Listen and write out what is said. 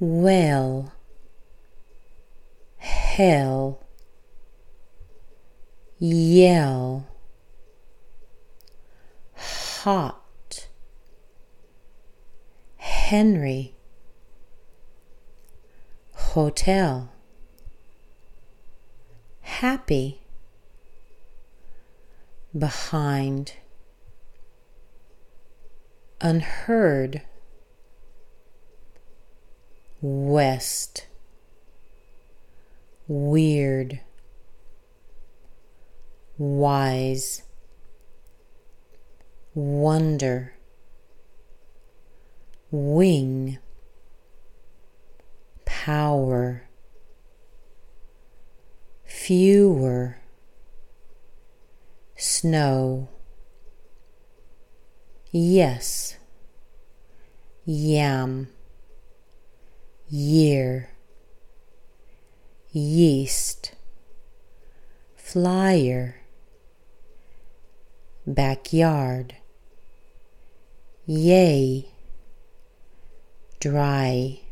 well, hell, yell, hot, Henry, hotel, happy, behind, unheard, west, weird, wise, wonder, wing, power, fewer, snow, yes, yam, year, yeast, flyer, backyard, yay, dry,